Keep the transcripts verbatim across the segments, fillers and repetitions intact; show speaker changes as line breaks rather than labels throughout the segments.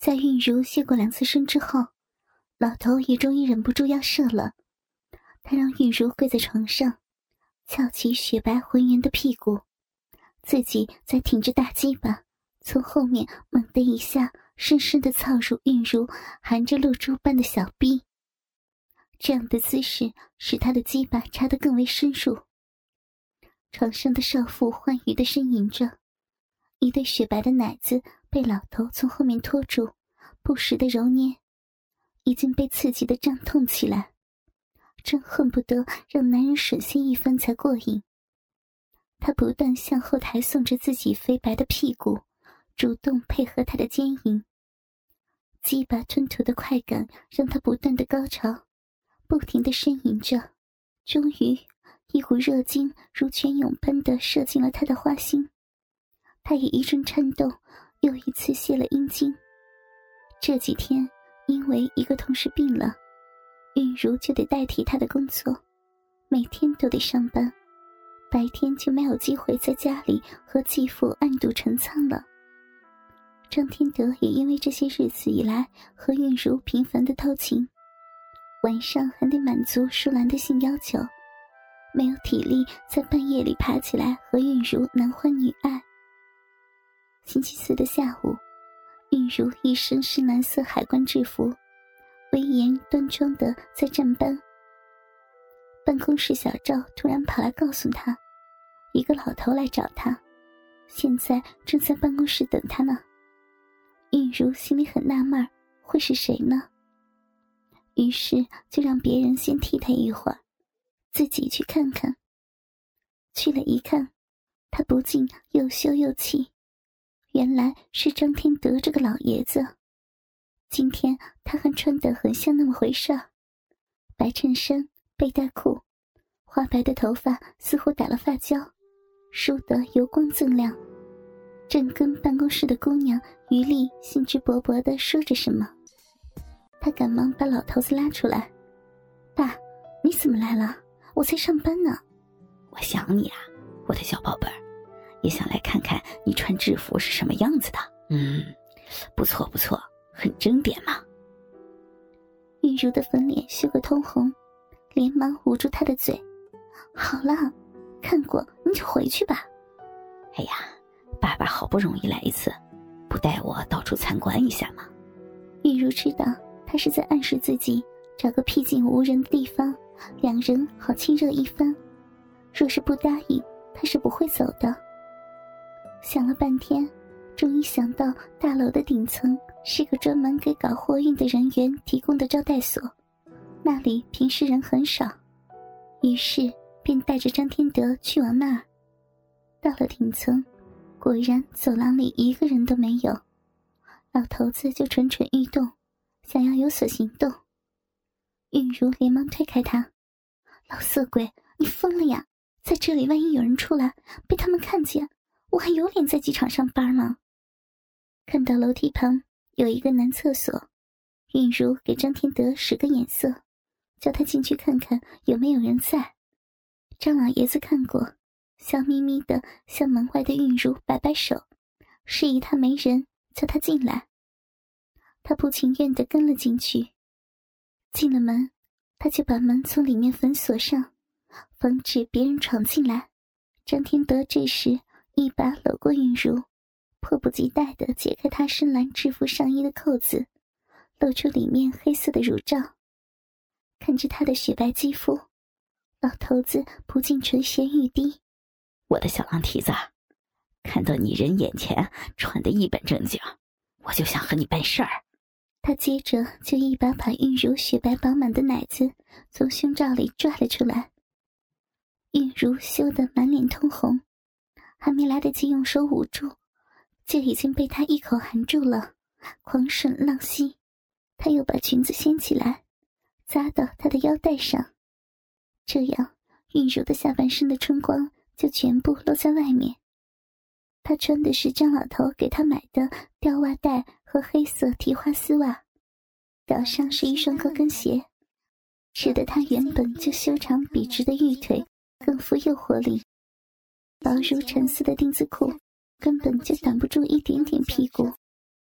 在韵如谢过两次身之后，老头也终于忍不住要射了。他让韵如跪在床上，翘起雪白浑圆的屁股，自己再挺着大鸡巴，从后面猛地一下深深地操入韵如含着露珠般的小臂。这样的姿势使他的鸡巴插得更为深入。床上的少妇欢愉地呻吟着，一对雪白的奶子被老头从后面拖住，不时地揉捏，已经被刺激得胀痛起来，真恨不得让男人吮吸一番才过瘾。他不断向后抬送着自己肥白的屁股，主动配合他的奸淫。鸡巴吞吐的快感让他不断的高潮，不停地呻吟着，终于一股热精如泉涌般的射进了他的花心。他也一阵颤动，又一次泄了阴茎。这几天因为一个同事病了，韵如就得代替他的工作，每天都得上班，白天就没有机会在家里和继父暗度陈仓了。张天德也因为这些日子以来和韵如频繁的偷情，晚上还得满足淑兰的性要求，没有体力在半夜里爬起来和韵如男欢女爱。星期四的下午，韵如一身深蓝色海关制服，威严端庄的在站班。办公室小赵突然跑来告诉他，一个老头来找他，现在正在办公室等他呢。韵如心里很纳闷，会是谁呢？于是就让别人先替他一会儿，自己去看看。去了一看，他不禁又羞又气，原来是张天德这个老爷子。今天他还穿得很像那么回事儿，白衬衫、背带裤，花白的头发似乎打了发胶，梳得油光锃亮，正跟办公室的姑娘于丽兴致勃勃地说着什么。他赶忙把老头子拉出来，爸，你怎么来了？我在上班呢。
我想你啊，我的小宝贝儿，也想来看看你穿制服是什么样子的。嗯，不错不错，很争点嘛。
韵如的粉脸羞个通红，连忙捂住他的嘴。好了，看过你就回去吧。
哎呀，爸爸好不容易来一次，不带我到处参观一下吗？
韵如知道他是在暗示自己找个僻静无人的地方，两人好亲热一番。若是不答应，他是不会走的。想了半天，终于想到大楼的顶层是个专门给搞货运的人员提供的招待所，那里平时人很少，于是便带着张天德去往那儿。到了顶层，果然走廊里一个人都没有，老头子就蠢蠢欲动，想要有所行动。韵如连忙推开他，老色鬼，你疯了呀？在这里万一有人出来被他们看见，我还有脸在机场上班吗？看到楼梯旁有一个男厕所，韵如给张天德使个眼色，叫他进去看看有没有人在。张老爷子看过，笑眯眯地向门外的韵如摆摆手，示意他没人，叫他进来。他不情愿地跟了进去。进了门，他就把门从里面反锁上，防止别人闯进来。张天德这时一把搂过韵如，迫不及待地解开她深蓝制服上衣的扣子，露出里面黑色的乳罩。看着她的雪白肌肤，老头子不禁垂涎欲滴。
我的小狼蹄子，看到你人眼前穿得一本正经，我就想和你办事儿。
他接着就一把把韵如雪白饱满的奶子从胸罩里拽了出来。韵如羞得满脸通红，还没来得及用手捂住，就已经被他一口含住了，狂吮浪吸。他又把裙子掀起来，扎到他的腰带上，这样韵如的下半身的春光就全部露在外面。他穿的是张老头给他买的吊袜带和黑色提花丝袜，脚上是一双高跟鞋，使得他原本就修长笔直的玉腿更富诱惑力。薄如蚕丝的丁字裤根本就挡不住一点点屁股，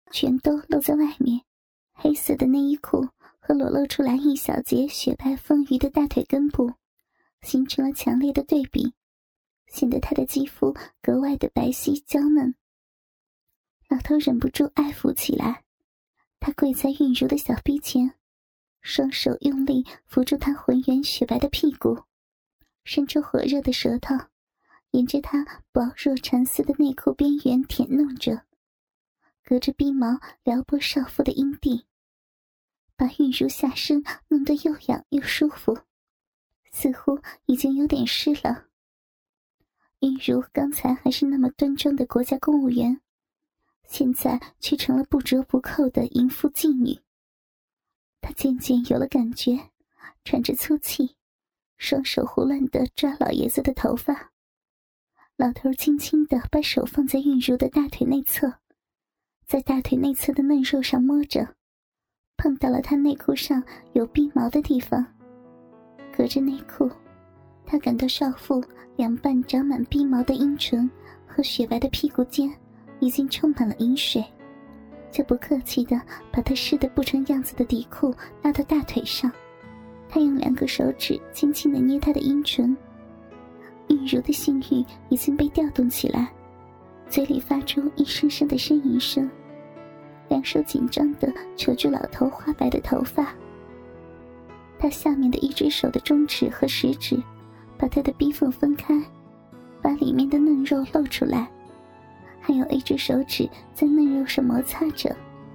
全都露在外面，黑色的内衣裤和裸露出来一小截雪白丰腴的大腿根部形成了强烈的对比，显得她的肌肤格外的白皙娇嫩。老头忍不住爱抚起来，他跪在韵如的小臂前，双手用力扶住她浑圆雪白的屁股，伸出火热的舌头沿着她薄若蚕丝的内裤边缘舔弄着，隔着逼毛撩拨少妇的阴蒂，把韵如下身弄得又痒又舒服，似乎已经有点湿了。韵如刚才还是那么端庄的国家公务员，现在却成了不折不扣的淫妇妓女。她渐渐有了感觉，喘着粗气，双手胡乱地抓老爷子的头发。老头轻轻地把手放在韵如的大腿内侧，在大腿内侧的嫩肉上摸着，碰到了她内裤上有逼毛的地方。隔着内裤，他感到少妇两半长满逼毛的阴唇和雪白的屁股间已经充满了饮水，就不客气地把她湿得不成样子的底裤拉到大腿上。他用两个手指轻轻地捏她的阴唇，韵如的性欲已经被调动起来，嘴里发出一声声的呻吟声，两手紧张地扯住老头花白的头发。他下面的一只手的中指和食指把他的逼缝分开，把里面的嫩肉露出来，还有一只手指在嫩肉上摩擦着。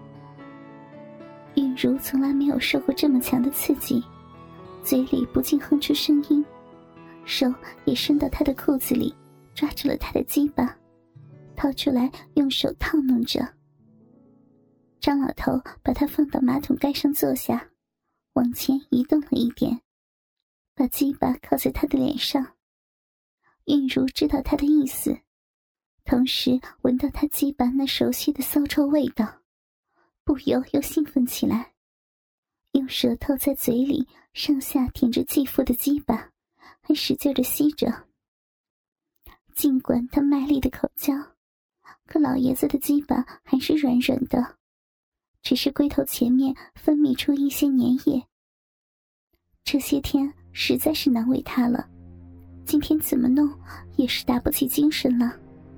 韵如从来没有受过这么强的刺激，嘴里不禁哼出声音，手也伸到他的裤子里，抓住了他的鸡巴，掏出来用手套弄着。张老头把他放到马桶盖上坐下，往前移动了一点，把鸡巴靠在他的脸上。韵如知道他的意思，同时闻到他鸡巴那熟悉的骚臭味道，不由又兴奋起来，用舌头在嘴里上下舔着继父的鸡巴，还使劲地吸着。尽管他卖力的口交，可老爷子的鸡巴还是软软的，只是龟头前面分泌出一些粘液。这些天实在是难为他了，今天怎么弄也是打不起精神了。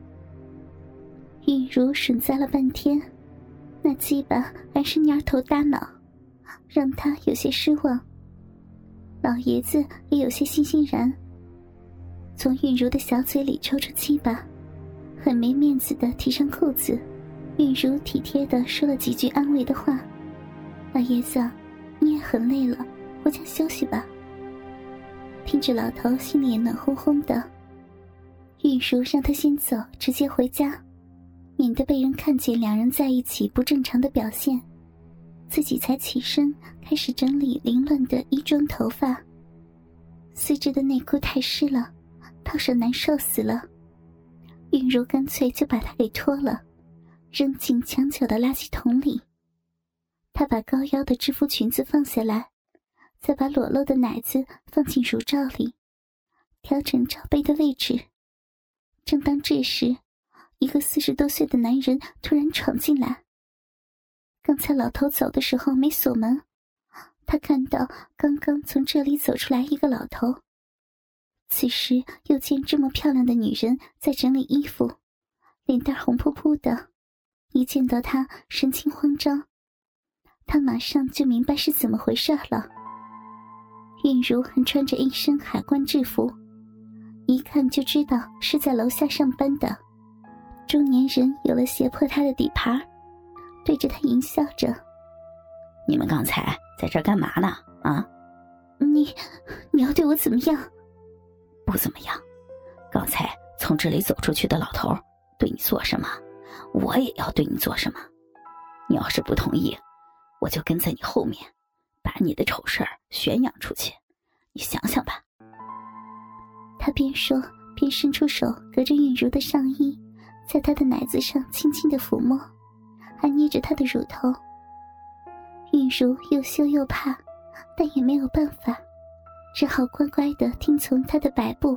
韵如吮咂了半天，那鸡巴还是蔫头耷脑，让他有些失望。老爷子也有些欣欣然，从韵如的小嘴里抽出鸡巴，很没面子地提上裤子。韵如体贴地说了几句安慰的话：“老爷子，你也很累了，回家休息吧。”听着老头心里也暖烘烘的，韵如让他先走，直接回家，免得被人看见两人在一起不正常的表现，自己才起身开始整理凌乱的衣装头发。丝质的内裤太湿了，套手难受死了。韵如干脆就把它给脱了，扔进墙角的垃圾桶里。她把高腰的制服裙子放下来，再把裸露的奶子放进乳罩里，调整罩杯的位置。正当这时，一个四十多岁的男人突然闯进来。刚才老头走的时候没锁门，他看到刚刚从这里走出来一个老头，此时又见这么漂亮的女人在整理衣服，脸蛋红扑扑的，一见到他神情慌张，他马上就明白是怎么回事了。韵如还穿着一身海关制服，一看就知道是在楼下上班的。中年人有了胁迫他的底盘，对着他淫笑着：“
你们刚才在这儿干嘛呢？啊？
你你要对我怎么样？”“
不怎么样。刚才从这里走出去的老头对你做什么，我也要对你做什么。你要是不同意，我就跟在你后面，把你的丑事儿宣扬出去，你想想吧。”
他边说边伸出手隔着韵如的上衣，在她的奶子上轻轻地抚摸，还捏着她的乳头。韵如又羞又怕，但也没有办法，只好乖乖地听从他的摆布。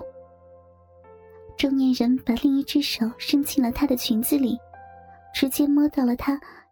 中年人把另一只手伸进了她的裙子里，直接摸到了她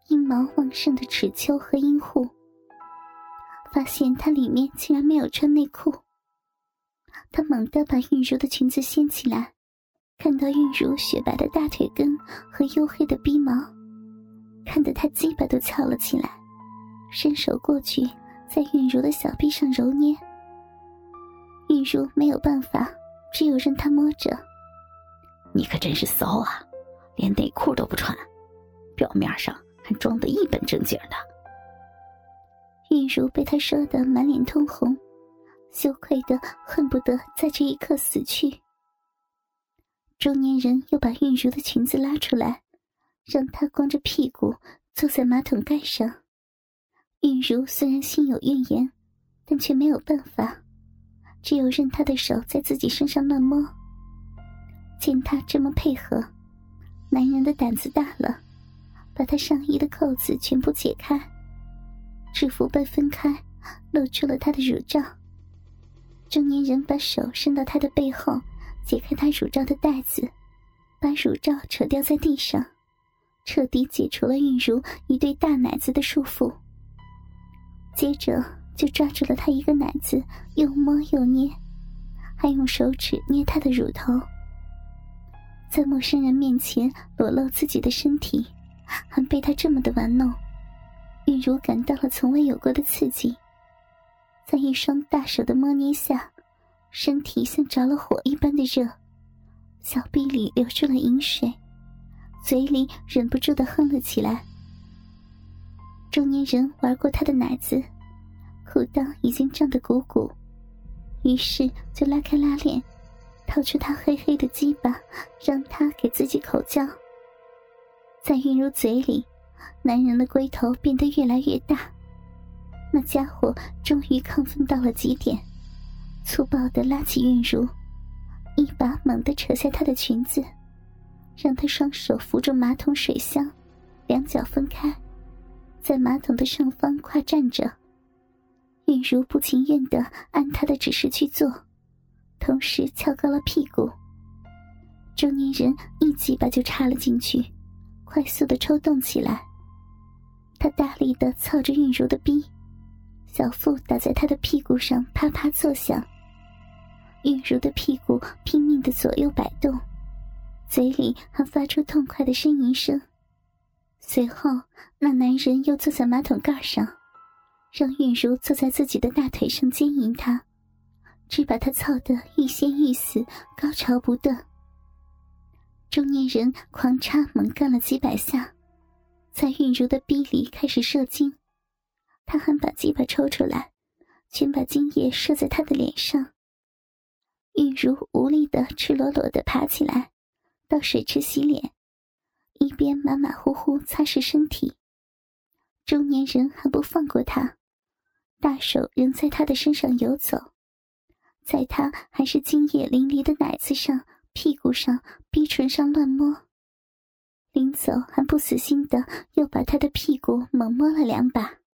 阴毛旺盛的齿丘和阴户，发现她里面竟然没有穿内裤。他猛地把韵如的裙子掀起来，看到韵如雪白的大腿根和黝黑的逼毛，看得他鸡巴都翘了起来，伸手过去在韵如的小臂上揉捏。韵如没有办法，只有任他摸着。
你可真是骚啊，连内裤都不穿，表面上还装得一本正经的。
韵如被他说得满脸通红，羞愧得恨不得在这一刻死去。中年人又把韵如的裙子拉出来，让她光着屁股坐在马桶盖上。韵如虽然心有怨言，但却没有办法，只有任他的手在自己身上乱摸。见他这么配合，男人的胆子大了，把他上衣的扣子全部解开，制服被分开，露出了他的乳罩。中年人把手伸到他的背后，解开他乳罩的带子，把乳罩扯掉在地上，彻底解除了韵如一对大奶子的束缚。接着就抓住了他一个奶子，又摸又捏，还用手指捏他的乳头。在陌生人面前裸露自己的身体，还被他这么的玩弄，韵如感到了从未有过的刺激。在一双大手的摸捏下，身体像着了火一般的热，小臂里流出了饮水，嘴里忍不住地哼了起来。中年人玩过他的奶子，裤裆已经胀得鼓鼓，于是就拉开拉链，掏出他黑黑的鸡巴，让他给自己口交。在韵如嘴里，男人的龟头变得越来越大，那家伙终于亢奋到了极点，粗暴地拉起韵如，一把猛地扯下她的裙子，让她双手扶住马桶水箱，两脚分开，在马桶的上方跨站着。韵如不情愿地按他的指示去做，同时翘高了屁股。中年人一鸡巴就插了进去，快速地抽动起来。他大力地操着韵如的逼，小腹打在他的屁股上啪啪作响。韵如的屁股拼命地左右摆动，嘴里还发出痛快的呻吟声。随后那男人又坐在马桶盖上，让韵如坐在自己的大腿上奸淫他，只把他操得欲仙欲死，高潮不断。中年人狂插猛干了几百下，在韵如的逼里开始射精。他还把鸡巴抽出来，全把精液射在他的脸上。韵如无力地赤裸裸地爬起来，到水池洗脸，一边马马虎虎擦拭身体。中年人还不放过他，大手仍在他的身上游走，在他还是精液淋漓的奶子上、屁股上、逼唇上乱摸。临走还不死心的又把他的屁股猛摸了两把。